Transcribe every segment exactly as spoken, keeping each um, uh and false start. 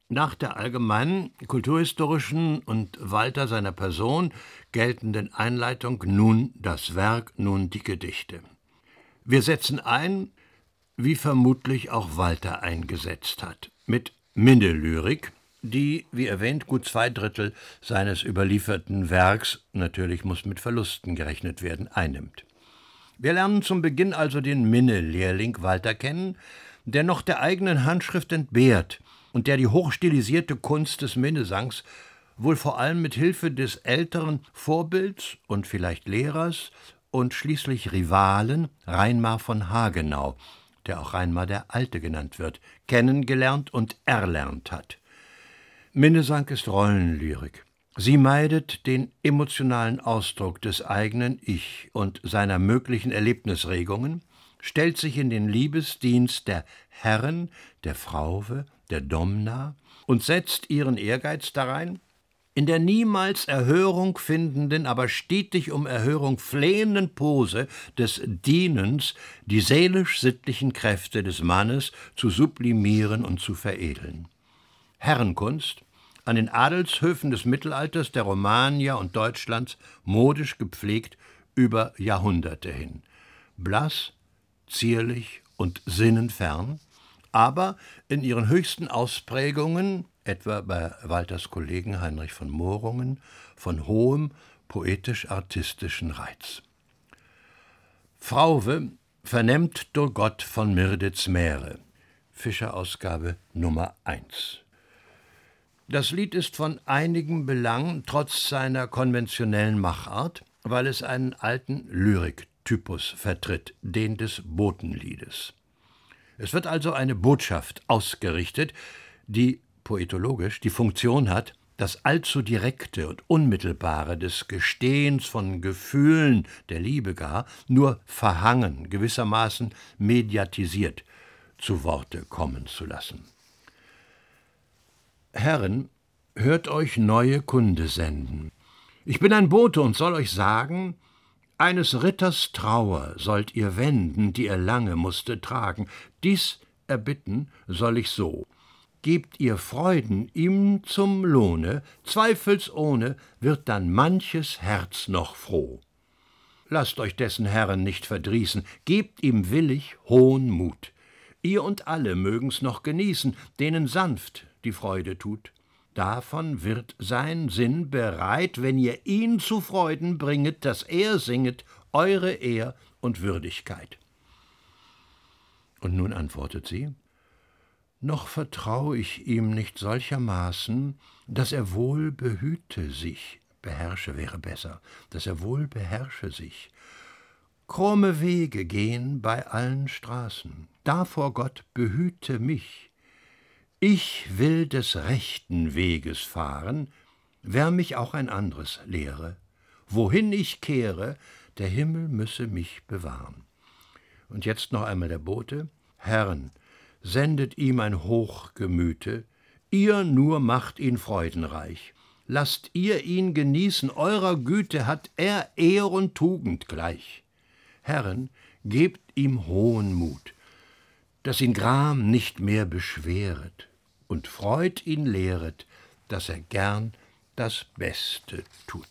nach der allgemeinen kulturhistorischen und Walter seiner Person geltenden Einleitung nun das Werk, nun die Gedichte. Wir setzen ein, wie vermutlich auch Walter eingesetzt hat, mit Minnelyrik, die, wie erwähnt, gut zwei Drittel seines überlieferten Werks, natürlich muss mit Verlusten gerechnet werden, einnimmt. Wir lernen zum Beginn also den Minne-Lehrling Walter kennen, der noch der eigenen Handschrift entbehrt und der die hochstilisierte Kunst des Minnesangs wohl vor allem mit Hilfe des älteren Vorbilds und vielleicht Lehrers und schließlich Rivalen Reinmar von Hagenau, der auch Reinmar der Alte genannt wird, kennengelernt und erlernt hat. Minnesang ist Rollenlyrik. Sie meidet den emotionalen Ausdruck des eigenen Ich und seiner möglichen Erlebnisregungen, stellt sich in den Liebesdienst der Herren, der Frauwe, der Domna und setzt ihren Ehrgeiz darein, in der niemals Erhörung findenden, aber stetig um Erhörung flehenden Pose des Dienens die seelisch-sittlichen Kräfte des Mannes zu sublimieren und zu veredeln. Herrenkunst, an den Adelshöfen des Mittelalters, der Romagna und Deutschlands, modisch gepflegt über Jahrhunderte hin. Blass, zierlich und sinnenfern, aber in ihren höchsten Ausprägungen, etwa bei Walters Kollegen Heinrich von Morungen, von hohem poetisch-artistischen Reiz. Frauwe vernimmt durch Gott von Mirdits Mähre, Fischer-Ausgabe Nummer eins. Das Lied ist von einigem Belang, trotz seiner konventionellen Machart, weil es einen alten Lyriktypus vertritt, den des Botenliedes. Es wird also eine Botschaft ausgerichtet, die poetologisch die Funktion hat, das allzu direkte und unmittelbare des Gestehens von Gefühlen, der Liebe gar, nur verhangen, gewissermaßen mediatisiert, zu Worte kommen zu lassen. Herren, hört euch neue Kunde senden. Ich bin ein Bote und soll euch sagen, eines Ritters Trauer sollt ihr wenden, die er lange musste tragen. Dies erbitten soll ich so. Gebt ihr Freuden ihm zum Lohne, zweifelsohne wird dann manches Herz noch froh. Lasst euch dessen Herren nicht verdrießen, gebt ihm willig hohen Mut. Ihr und alle mögen's noch genießen, denen sanft die Freude tut. Davon wird sein Sinn bereit, wenn ihr ihn zu Freuden bringet, dass er singet eure Ehr und Würdigkeit. Und nun antwortet sie: Noch vertrau ich ihm nicht solchermaßen, dass er wohl behüte sich, beherrsche wäre besser, dass er wohl beherrsche sich. Krumme Wege gehen bei allen Straßen, davor Gott behüte mich. Ich will des rechten Weges fahren, wer mich auch ein anderes lehre. Wohin ich kehre, der Himmel müsse mich bewahren. Und jetzt noch einmal der Bote: Herren, sendet ihm ein Hochgemüte, ihr nur macht ihn freudenreich. Lasst ihr ihn genießen, eurer Güte hat er Ehr und Tugend gleich. Herren, gebt ihm hohen Mut, dass ihn Gram nicht mehr beschweret, und Freud ihn lehret, dass er gern das Beste tut.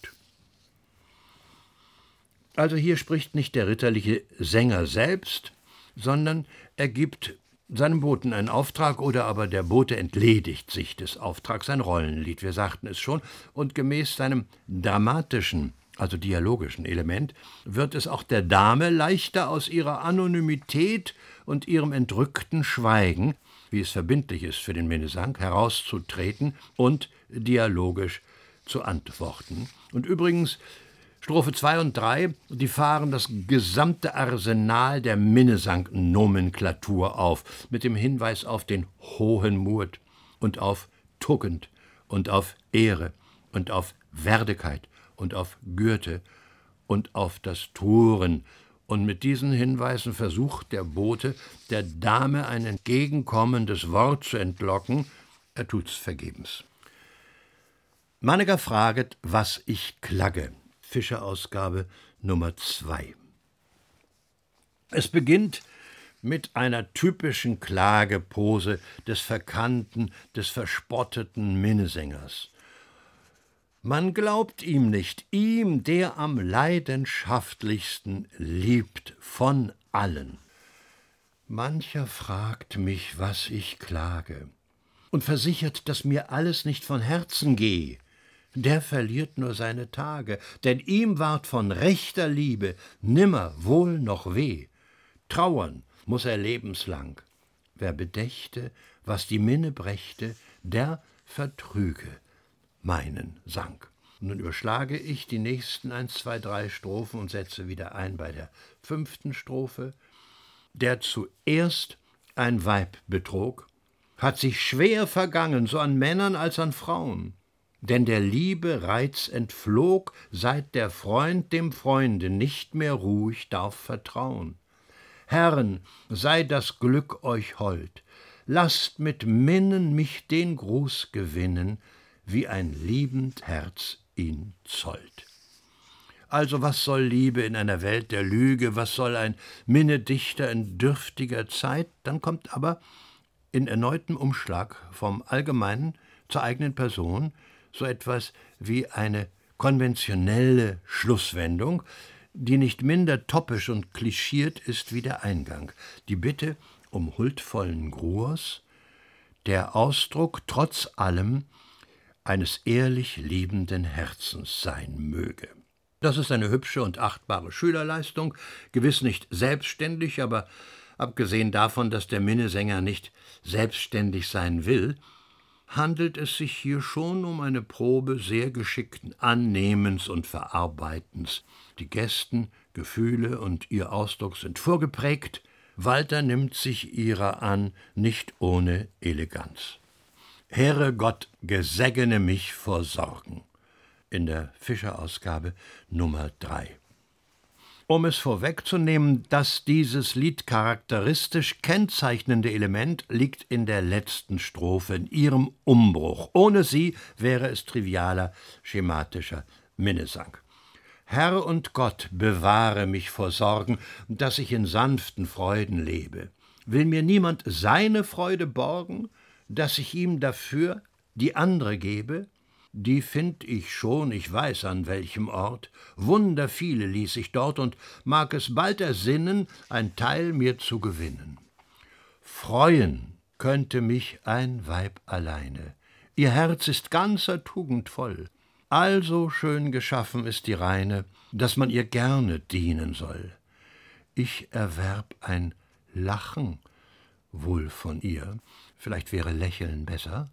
Also hier spricht nicht der ritterliche Sänger selbst, sondern er gibt seinem Boten einen Auftrag, oder aber der Bote entledigt sich des Auftrags, ein Rollenlied, wir sagten es schon, und gemäß seinem dramatischen, also dialogischen Element, wird es auch der Dame leichter aus ihrer Anonymität und ihrem entrückten Schweigen, wie es verbindlich ist für den Minnesang, herauszutreten und dialogisch zu antworten. Und übrigens, Strophe zwei und drei, die fahren das gesamte Arsenal der Minnesang-Nomenklatur auf, mit dem Hinweis auf den hohen Mut und auf Tugend und auf Ehre und auf Werdigkeit und auf Gürte und auf das Touren. Und mit diesen Hinweisen versucht der Bote, der Dame ein entgegenkommendes Wort zu entlocken. Er tut's vergebens. Manneger fraget, was ich klagge. Fischer-Ausgabe Nummer zwei. Es beginnt mit einer typischen Klagepose des verkannten, des verspotteten Minnesängers. Man glaubt ihm nicht, ihm, der am leidenschaftlichsten liebt von allen. Mancher fragt mich, was ich klage, und versichert, dass mir alles nicht von Herzen gehe. Der verliert nur seine Tage, denn ihm ward von rechter Liebe nimmer Wohl noch weh. Trauern muß er lebenslang. Wer bedächte, was die Minne brächte, der vertrüge meinen Sang. Nun überschlage ich die nächsten eins, zwei, drei Strophen und setze wieder ein bei der fünften Strophe. Der zuerst ein Weib betrog, hat sich schwer vergangen, so an Männern als an Frauen. Denn der Liebe Reiz entflog, seit der Freund dem Freunde nicht mehr ruhig darf vertrauen. Herren, sei das Glück euch hold, lasst mit Minnen mich den Gruß gewinnen, wie ein liebend Herz ihn zollt. Also was soll Liebe in einer Welt der Lüge, was soll ein Minnedichter in dürftiger Zeit? Dann kommt aber in erneutem Umschlag vom Allgemeinen zur eigenen Person so etwas wie eine konventionelle Schlusswendung, die nicht minder toppisch und klischiert ist wie der Eingang. Die Bitte um huldvollen Gruß, der Ausdruck trotz allem eines ehrlich liebenden Herzens sein möge. Das ist eine hübsche und achtbare Schülerleistung, gewiss nicht selbstständig, aber abgesehen davon, dass der Minnesänger nicht selbstständig sein will, handelt es sich hier schon um eine Probe sehr geschickten Annehmens und Verarbeitens. Die Gesten, Gefühle und ihr Ausdruck sind vorgeprägt, Walter nimmt sich ihrer an, nicht ohne Eleganz. Heere Gott, gesegne mich vor Sorgen. In der Fischer-Ausgabe Nummer drei. Um es vorwegzunehmen, dass dieses Lied charakteristisch kennzeichnende Element liegt in der letzten Strophe, in ihrem Umbruch. Ohne sie wäre es trivialer, schematischer Minnesang. Herr und Gott, bewahre mich vor Sorgen, dass ich in sanften Freuden lebe. Will mir niemand seine Freude borgen, dass ich ihm dafür die andere gebe? Die find ich schon, ich weiß an welchem Ort, Wunder viele ließ ich dort und mag es bald ersinnen, ein Teil mir zu gewinnen. Freuen könnte mich ein Weib alleine, ihr Herz ist ganzer Tugend voll, also schön geschaffen ist die Reine, dass man ihr gerne dienen soll. Ich erwerb ein Lachen wohl von ihr, vielleicht wäre Lächeln besser.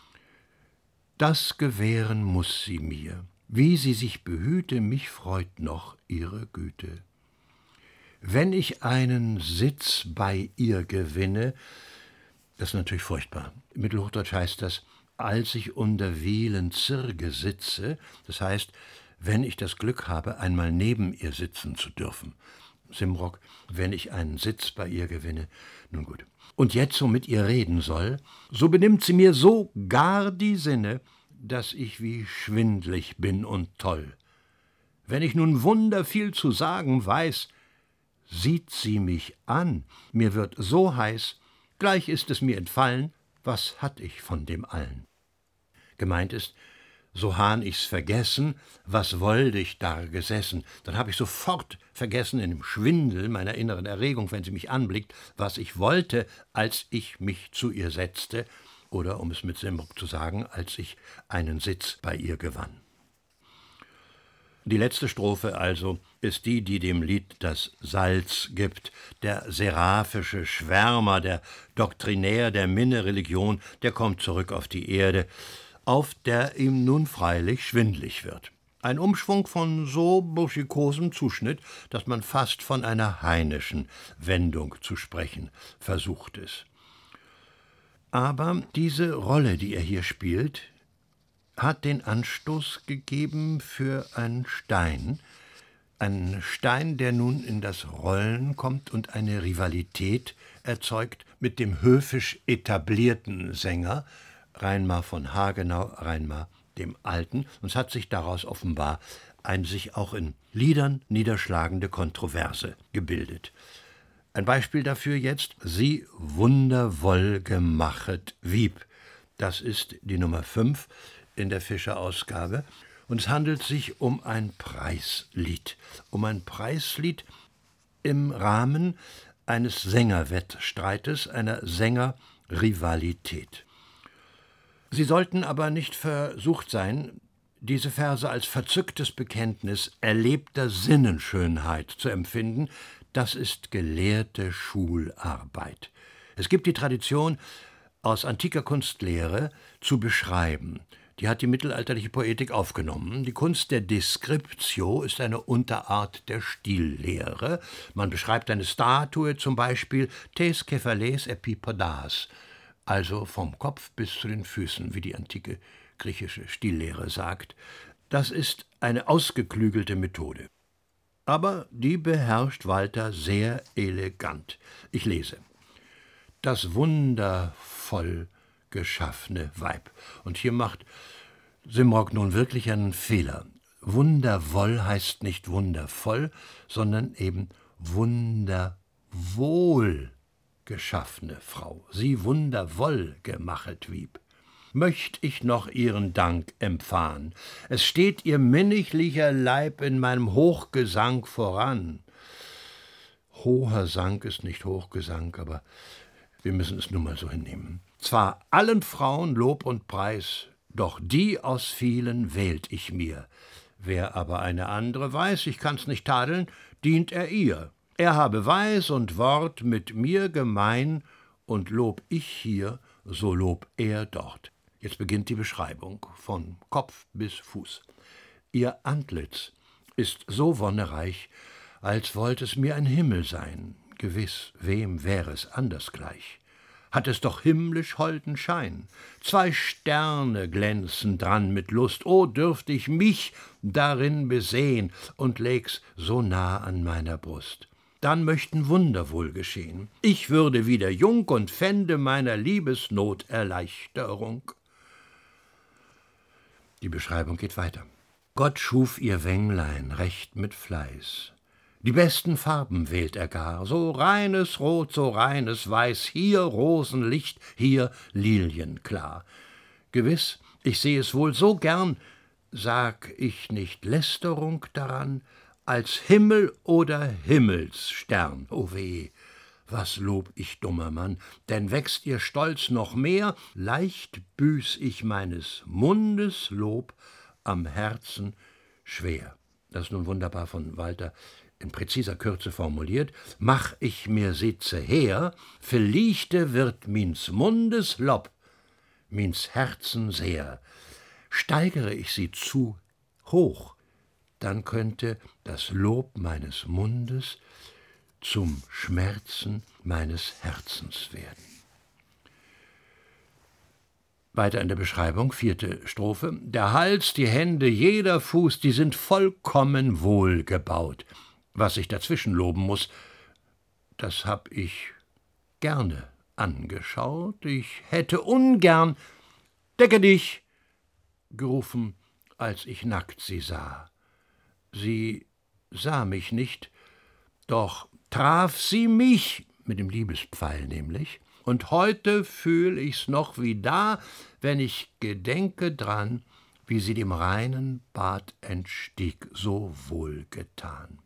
Das gewähren muß sie mir, wie sie sich behüte, mich freut noch ihre Güte. Wenn ich einen Sitz bei ihr gewinne, das ist natürlich furchtbar. Im Mittelhochdeutsch heißt das, als ich unter Wielen Zirge sitze, das heißt, wenn ich das Glück habe, einmal neben ihr sitzen zu dürfen. Simrock, wenn ich einen Sitz bei ihr gewinne, nun gut. Und jetzt so mit ihr reden soll, so benimmt sie mir so gar die Sinne, dass ich wie schwindlig bin und toll. Wenn ich nun wunder viel zu sagen weiß, sieht sie mich an, mir wird so heiß, gleich ist es mir entfallen, was hatt ich von dem allen? Gemeint ist, so hahn ich's vergessen, was wollt ich da gesessen, dann hab ich sofort vergessen in dem Schwindel meiner inneren Erregung, wenn sie mich anblickt, was ich wollte, als ich mich zu ihr setzte, oder, um es mit Simrock zu sagen, als ich einen Sitz bei ihr gewann. Die letzte Strophe also ist die, die dem Lied das Salz gibt. Der seraphische Schwärmer, der Doktrinär der Minne-Religion, der kommt zurück auf die Erde, auf der ihm nun freilich schwindlig wird. Ein Umschwung von so burschikosem Zuschnitt, dass man fast von einer heineschen Wendung zu sprechen versucht ist. Aber diese Rolle, die er hier spielt, hat den Anstoß gegeben für einen Stein, einen Stein, der nun in das Rollen kommt und eine Rivalität erzeugt mit dem höfisch etablierten Sänger, Reinmar von Hagenau, Reinmar dem Alten, und es hat sich daraus offenbar eine sich auch in Liedern niederschlagende Kontroverse gebildet. Ein Beispiel dafür jetzt: Sie wundervoll gemachet Wieb. Das ist die Nummer fünf in der Fischer-Ausgabe. Und es handelt sich um ein Preislied. Um ein Preislied im Rahmen eines Sängerwettstreites, einer Sängerrivalität. Sie sollten aber nicht versucht sein, diese Verse als verzücktes Bekenntnis erlebter Sinnenschönheit zu empfinden. Das ist gelehrte Schularbeit. Es gibt die Tradition, aus antiker Kunstlehre zu beschreiben. Die hat die mittelalterliche Poetik aufgenommen. Die Kunst der Descriptio ist eine Unterart der Stillehre. Man beschreibt eine Statue, zum Beispiel tes kephales epipodas, also vom Kopf bis zu den Füßen, wie die antike griechische Stilllehre sagt. Das ist eine ausgeklügelte Methode. Aber die beherrscht Walter sehr elegant. Ich lese: Das wundervoll geschaffene Weib. Und hier macht Simrock nun wirklich einen Fehler. Wundervoll heißt nicht wundervoll, sondern eben wunderwohl geschaffene Frau. Sie wundervoll gemachet Wieb. Möcht ich noch ihren Dank empfahen. Es steht ihr minniglicher Leib in meinem Hochgesang voran. Hoher Sang ist nicht Hochgesang, aber wir müssen es nun mal so hinnehmen. Zwar allen Frauen Lob und Preis, doch die aus vielen wählt ich mir. Wer aber eine andere weiß, ich kann's nicht tadeln, dient er ihr. Er habe Weis und Wort mit mir gemein, und lob ich hier, so lob er dort. Jetzt beginnt die Beschreibung von Kopf bis Fuß. Ihr Antlitz ist so wonnereich, als wollt es mir ein Himmel sein. Gewiss, wem wäre es anders gleich? Hat es doch himmlisch holden Schein. Zwei Sterne glänzen dran mit Lust, o dürft ich mich darin besehn und läg's so nah an meiner Brust. Dann möchten Wunder wohl geschehen. Ich würde wieder jung und fände meiner Liebesnot Erleichterung. Die Beschreibung geht weiter. Gott schuf ihr Wänglein recht mit Fleiß. Die besten Farben wählt er gar, so reines Rot, so reines Weiß, hier Rosenlicht, hier Lilienklar. Gewiss, ich seh es wohl so gern, sag ich nicht Lästerung daran, als Himmel oder Himmelsstern. O weh, was lob ich, dummer Mann, denn wächst ihr Stolz noch mehr, leicht büß ich meines Mundes Lob am Herzen schwer. Das ist nun wunderbar von Walter in präziser Kürze formuliert. Mach ich mir sitze her, verlichte wird mins Mundes Lob, mins Herzen sehr. Steigere ich sie zu hoch, dann könnte das Lob meines Mundes zum Schmerzen meines Herzens werden. Weiter in der Beschreibung, vierte Strophe. Der Hals, die Hände, jeder Fuß, die sind vollkommen wohlgebaut. Was ich dazwischen loben muss, das hab ich gerne angeschaut. Ich hätte ungern »Decke dich«, gerufen, als ich nackt sie sah. Sie sah mich nicht, doch traf sie mich, mit dem Liebespfeil nämlich, und heute fühl ich's noch wie da, wenn ich gedenke dran, wie sie dem reinen Bad entstieg, so wohlgetan.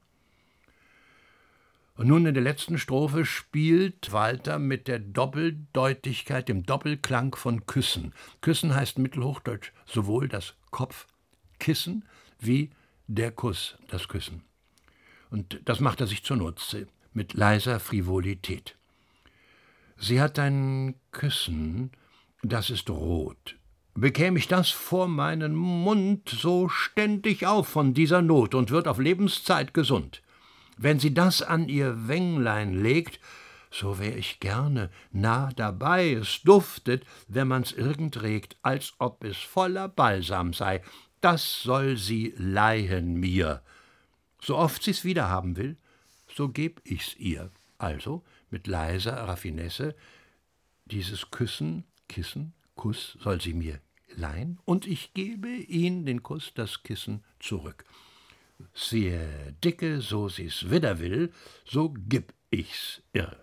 Und nun in der letzten Strophe spielt Walter mit der Doppeldeutigkeit, dem Doppelklang von Küssen. Küssen heißt mittelhochdeutsch sowohl das Kopfkissen wie der Kuss, das Küssen. Und das macht er sich zunutze, mit leiser Frivolität. Sie hat ein Küssen, das ist rot. Bekäm ich das vor meinen Mund, so ständ ich auf von dieser Not und wird auf Lebenszeit gesund. Wenn sie das an ihr Wänglein legt, so wär ich gerne nah dabei. Es duftet, wenn man's irgend regt, als ob es voller Balsam sei. Das soll sie leihen mir. So oft sie's wiederhaben will, so geb ich's ihr. Also mit leiser Raffinesse, dieses Küssen, Kissen, Kuss soll sie mir leihen, und ich gebe ihn, den Kuss, das Kissen zurück. Siehe dicke, so sie's wieder will, so gib ich's irr.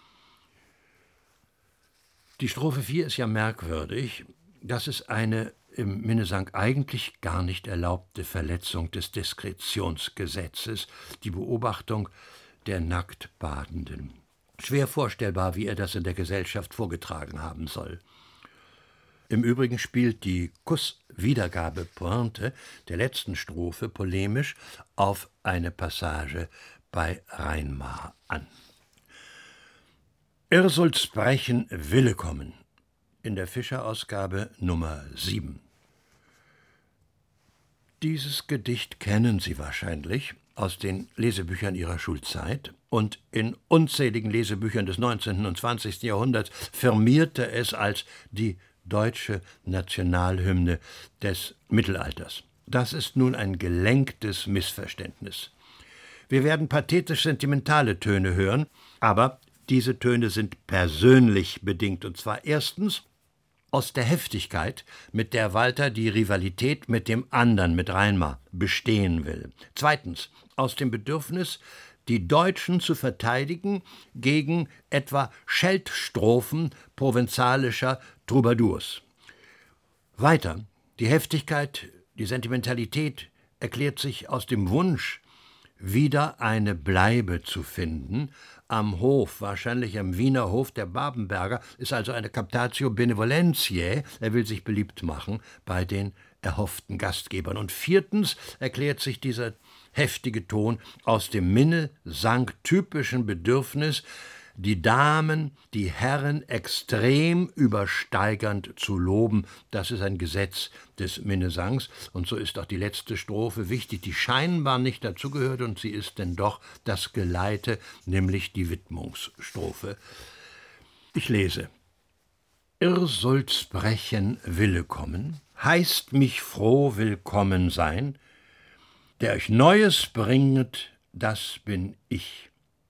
Die Strophe vier ist ja merkwürdig. Das ist eine im Minnesang eigentlich gar nicht erlaubte Verletzung des Diskretionsgesetzes, die Beobachtung der Nacktbadenden. Schwer vorstellbar, wie er das in der Gesellschaft vorgetragen haben soll. Im Übrigen spielt die Kusswiedergabepointe der letzten Strophe polemisch auf eine Passage bei Reinmar an. Ir soll's brechen, Wille kommen, in der Fischer-Ausgabe Nummer sieben. Dieses Gedicht kennen Sie wahrscheinlich aus den Lesebüchern Ihrer Schulzeit, und in unzähligen Lesebüchern des neunzehnten und zwanzigsten Jahrhunderts firmierte es als die deutsche Nationalhymne des Mittelalters. Das ist nun ein gelenktes Missverständnis. Wir werden pathetisch-sentimentale Töne hören, aber diese Töne sind persönlich bedingt, und zwar erstens aus der Heftigkeit, mit der Walter die Rivalität mit dem anderen, mit Reinmar, bestehen will. Zweitens aus dem Bedürfnis, die Deutschen zu verteidigen gegen etwa Scheltstrophen provenzalischer Troubadours. Weiter, die Heftigkeit, die Sentimentalität erklärt sich aus dem Wunsch, wieder eine Bleibe zu finden. Am Hof, wahrscheinlich am Wiener Hof der Babenberger, ist also eine Captatio Benevolentiae. Er will sich beliebt machen bei den erhofften Gastgebern. Und viertens erklärt sich dieser heftige Ton aus dem Minnesang-typischen Bedürfnis, die Damen, die Herren extrem übersteigernd zu loben. Das ist ein Gesetz des Minnesangs, und so ist auch die letzte Strophe wichtig, die scheinbar nicht dazugehört, und sie ist denn doch das Geleite, nämlich die Widmungsstrophe. Ich lese. Ir soll's brechen, Wille kommen, heißt mich froh willkommen sein, der euch Neues bringet, das bin ich.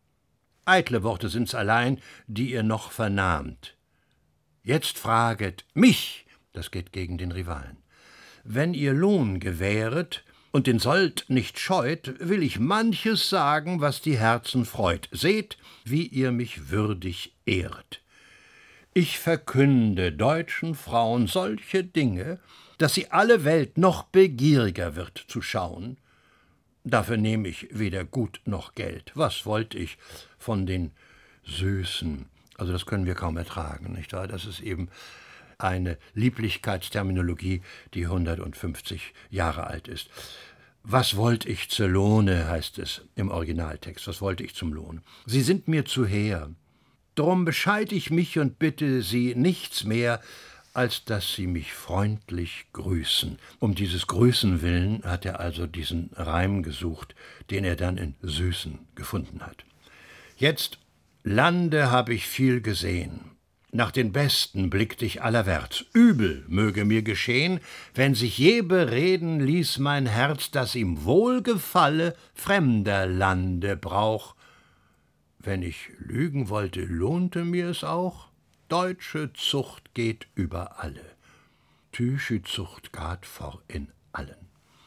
Eitle Worte sind's allein, die ihr noch vernahmt. Jetzt fraget mich, das geht gegen den Rivalen. Wenn ihr Lohn gewähret und den Sold nicht scheut, will ich manches sagen, was die Herzen freut. Seht, wie ihr mich würdig ehret. Ich verkünde deutschen Frauen solche Dinge, dass sie alle Welt noch begieriger wird zu schauen. Dafür nehme ich weder Gut noch Geld. Was wollt ich von den Süßen? Also das können wir kaum ertragen, nicht wahr? Das ist eben eine Lieblichkeitsterminologie, die hundertfünfzig Jahre alt ist. Was wollt ich zur Lohne, heißt es im Originaltext. Was wollte ich zum Lohn? Sie sind mir zu hehr. Drum bescheid ich mich und bitte Sie nichts mehr, als dass Sie mich freundlich grüßen. Um dieses Grüßen willen hat er also diesen Reim gesucht, den er dann in Süßen gefunden hat. Jetzt, Lande hab ich viel gesehen. Nach den Besten blickt ich allerwärts. Übel möge mir geschehen, wenn sich je bereden ließ mein Herz, dass ihm wohlgefalle, fremder Lande brauch. Wenn ich lügen wollte, lohnte mir es auch. Deutsche Zucht geht über alle. Tüsche Zucht gad vor in allen.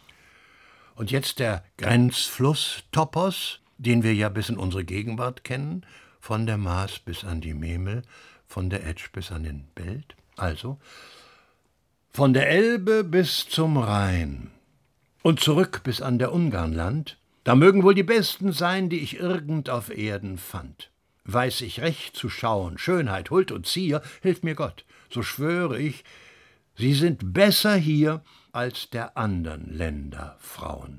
Und jetzt der Grenzfluss Topos, den wir ja bis in unsere Gegenwart kennen, von der Maas bis an die Memel, von der Etsch bis an den Belt. Also, von der Elbe bis zum Rhein und zurück bis an der Ungarnland, da mögen wohl die Besten sein, die ich irgend auf Erden fand. Weiß ich recht zu schauen, Schönheit, Huld und Zier, hilft mir Gott, so schwöre ich, sie sind besser hier als der andern Länder Frauen.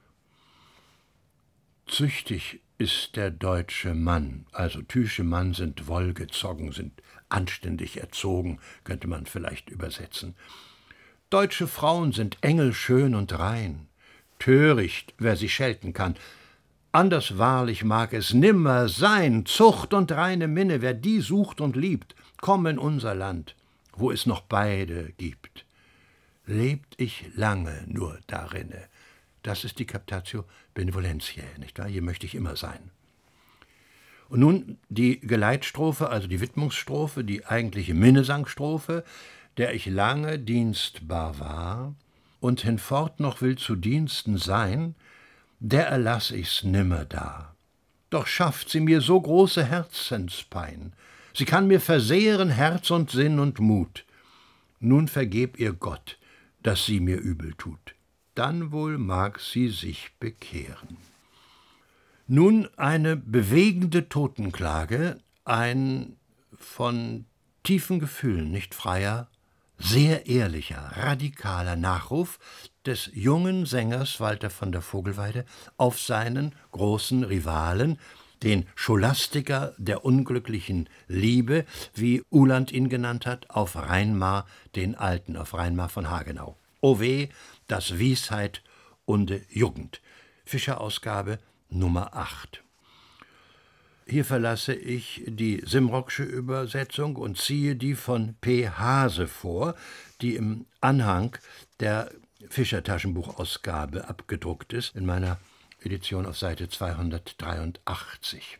Züchtig ist der deutsche Mann, also tüsche Mann sind wohlgezogen, sind anständig erzogen, könnte man vielleicht übersetzen. Deutsche Frauen sind engelschön und rein, töricht, wer sie schelten kann. Anders wahrlich mag es nimmer sein, Zucht und reine Minne, wer die sucht und liebt, komm in unser Land, wo es noch beide gibt. Lebt ich lange nur darinne. Das ist die Captatio Benevolentiae, nicht wahr? Hier möchte ich immer sein. Und nun die Geleitstrophe, also die Widmungsstrophe, die eigentliche Minnesangstrophe, der ich lange dienstbar war und hinfort noch will zu Diensten sein, der erlass ich's nimmer da. doch schafft sie mir so große Herzenspein. Sie kann mir versehren Herz und Sinn und Mut. Nun vergeb ihr Gott, dass sie mir übel tut. Dann wohl mag sie sich bekehren. Nun eine bewegende Totenklage, ein von tiefen Gefühlen nicht freier, sehr ehrlicher, radikaler Nachruf des jungen Sängers Walter von der Vogelweide auf seinen großen Rivalen, den Scholastiker der unglücklichen Liebe, wie Uhland ihn genannt hat, auf Reinmar den Alten, auf Reinmar von Hagenau. O weh, das Wiesheit und Jugend. Fischer-Ausgabe Nummer acht. Hier verlasse ich die Simrocksche Übersetzung und ziehe die von P. Haase vor, die im Anhang der Fischer-Taschenbuchausgabe abgedruckt ist, in meiner Edition auf Seite zweihundertdreiundachtzig.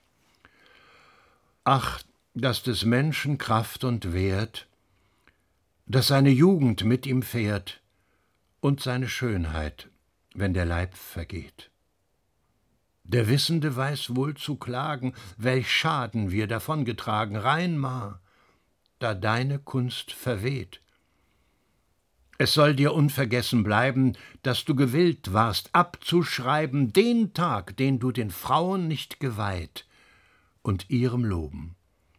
Ach, dass des Menschen Kraft und Wert, dass seine Jugend mit ihm fährt und seine Schönheit, wenn der Leib vergeht. Der Wissende weiß wohl zu klagen, welch Schaden wir davongetragen, Reinmar, da deine Kunst verweht. Es soll dir unvergessen bleiben, dass du gewillt warst, abzuschreiben den Tag, den du den Frauen nicht geweiht, und ihrem Loben.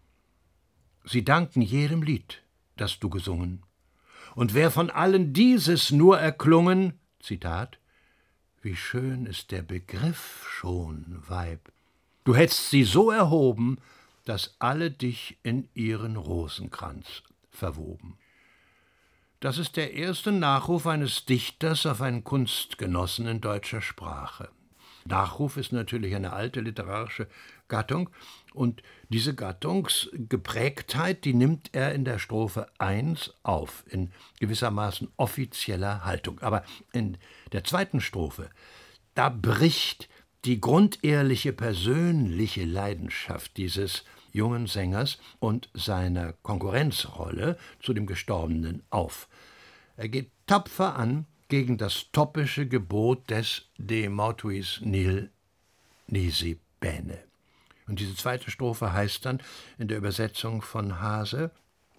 Sie danken jedem Lied, das du gesungen, und wer von allen dieses nur erklungen, Zitat, wie schön ist der Begriff schon, Weib. Du hättst sie so erhoben, dass alle dich in ihren Rosenkranz verwoben. Das ist der erste Nachruf eines Dichters auf einen Kunstgenossen in deutscher Sprache. Nachruf ist natürlich eine alte literarische Gattung, und diese Gattungsgeprägtheit, die nimmt er in der Strophe eins auf, in gewissermaßen offizieller Haltung. Aber in der zweiten Strophe, da bricht die grundehrliche persönliche Leidenschaft dieses jungen Sängers und seiner Konkurrenzrolle zu dem Gestorbenen auf. Er geht tapfer an gegen das topische Gebot des De mortuis nil nisi bene. Und diese zweite Strophe heißt dann in der Übersetzung von Haase: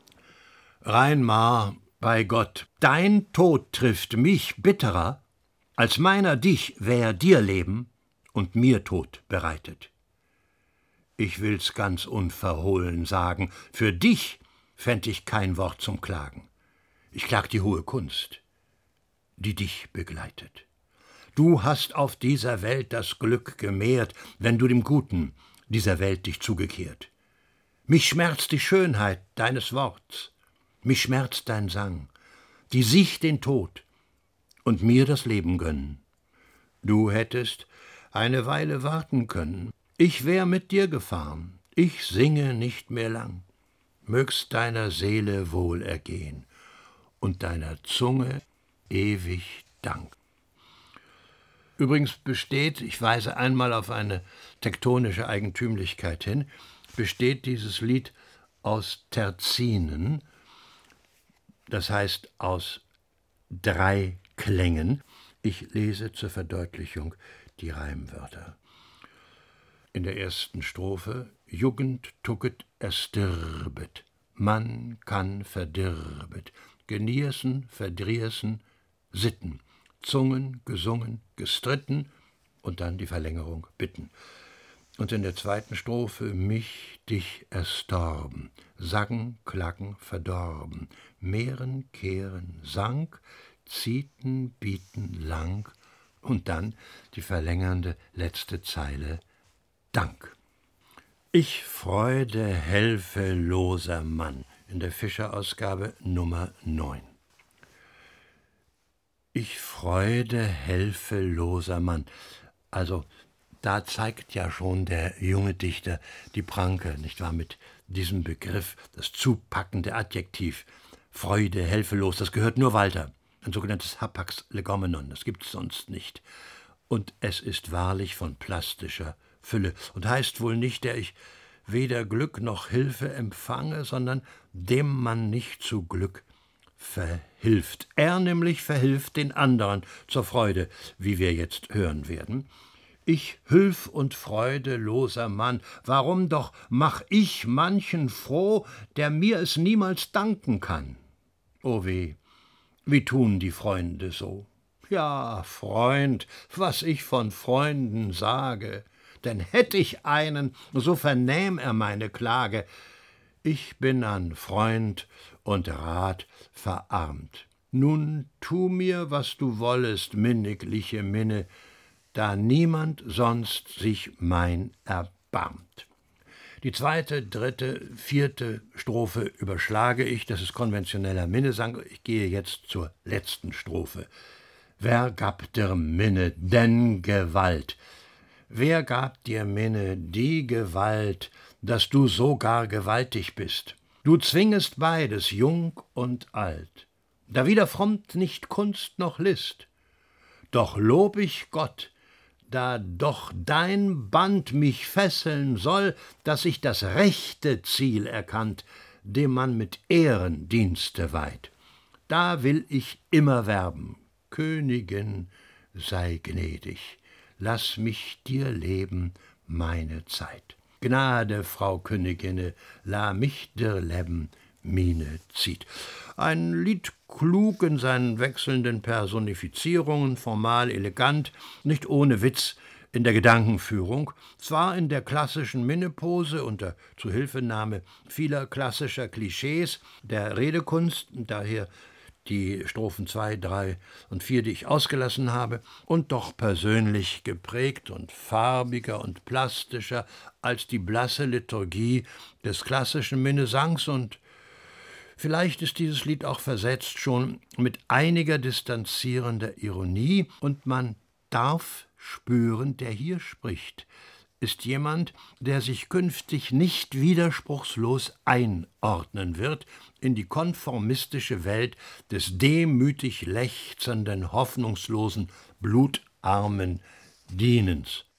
Reinmar, bei Gott, dein Tod trifft mich bitterer, als meiner dich wär dir Leben und mir Tod bereitet. Ich will's ganz unverhohlen sagen, für dich fänd ich kein Wort zum Klagen. Ich klag die hohe Kunst, die dich begleitet. Du hast auf dieser Welt das Glück gemehrt, wenn du dem Guten dieser Welt dich zugekehrt. Mich schmerzt die Schönheit deines Worts, mich schmerzt dein Sang, die sich den Tod und mir das Leben gönnen. Du hättest eine Weile warten können, ich wär mit dir gefahren, ich singe nicht mehr lang. Mögst deiner Seele wohl ergehen und deiner Zunge ewig Dank. Übrigens besteht, ich weise einmal auf eine tektonische Eigentümlichkeit hin, besteht dieses Lied aus Terzinen, das heißt aus drei Klängen. Ich lese zur Verdeutlichung die Reimwörter. In der ersten Strophe: Jugend tucket erstirbet, man kann verdirbet, geniersen, verdriersen, sitten, Zungen, gesungen, gestritten und dann die Verlängerung bitten. Und in der zweiten Strophe: mich, dich erstorben, Sagen, Klagen, verdorben, Mehren, Kehren, Sank, Zieten, bieten, lang und dann die verlängernde letzte Zeile: Dank. Ich Freude helfe loser Mann, in der Fischer-Ausgabe Nummer neun. Ich Freude helfe loser Mann. Also da zeigt ja schon der junge Dichter die Pranke, nicht wahr, mit diesem Begriff, das zupackende Adjektiv. Freude, helfelos, das gehört nur Walter. Ein sogenanntes Hapax legomenon, das gibt es sonst nicht. Und es ist wahrlich von plastischer Fülle und heißt wohl nicht, der ich weder Glück noch Hilfe empfange, sondern dem man nicht zu Glück verhilft. Er nämlich verhilft den anderen zur Freude, wie wir jetzt hören werden. Ich hülf und freudeloser Mann, warum doch mach ich manchen froh, der mir es niemals danken kann? O weh, wie tun die Freunde so? Ja, Freund, was ich von Freunden sage, denn hätt ich einen, so vernähm er meine Klage. Ich bin an Freund und Rat verarmt. Nun tu mir, was du wollest, minnigliche Minne, da niemand sonst sich mein erbarmt. Die zweite, dritte, vierte Strophe überschlage ich, das ist konventioneller Minnesang. Ich gehe jetzt zur letzten Strophe. Wer gab dir Minne denn Gewalt? Wer gab dir, Minne, die Gewalt, dass du so gar gewaltig bist? Du zwingest beides, jung und alt. Da wieder frommt nicht Kunst noch List. Doch lob ich Gott, da doch dein Band mich fesseln soll, dass ich das rechte Ziel erkannt, dem man mit Ehren Dienste weiht. Da will ich immer werben, Königin, sei gnädig, lass mich dir leben meine Zeit. Gnade, Frau Königine, la mich dir leben, Mine zieht. Ein Lied klug in seinen wechselnden Personifizierungen, formal elegant, nicht ohne Witz in der Gedankenführung, zwar in der klassischen Minnepose unter Zuhilfenahme vieler klassischer Klischees der Redekunst, daher die Strophen zwei, drei und vier, die ich ausgelassen habe, und doch persönlich geprägt und farbiger und plastischer als die blasse Liturgie des klassischen Minnesangs, und vielleicht ist dieses Lied auch versetzt schon mit einiger distanzierender Ironie, und man darf spüren, der hier spricht, ist jemand, der sich künftig nicht widerspruchslos einordnen wird in die konformistische Welt des demütig lechzenden, hoffnungslosen, blutarmen Dienens.